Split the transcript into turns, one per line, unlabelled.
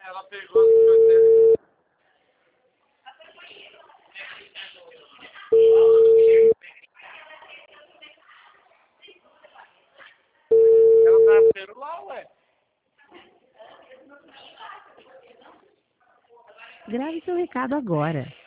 Ela pegou as coisas dele. Ela nasceram lá, ué.
Grave seu recado agora.